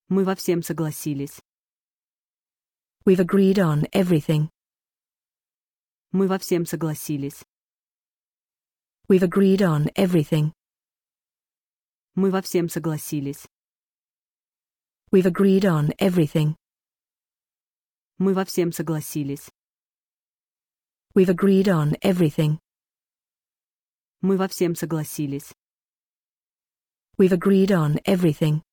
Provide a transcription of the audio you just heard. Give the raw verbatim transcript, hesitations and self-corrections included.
Мы во всем согласились. We've agreed on everything. Мы во всем согласились. We've agreed on everything. Мы во всем согласились. We've agreed on everything. Мы во всем согласились. We've agreed on everything. Мы во всем согласились. We've agreed on everything.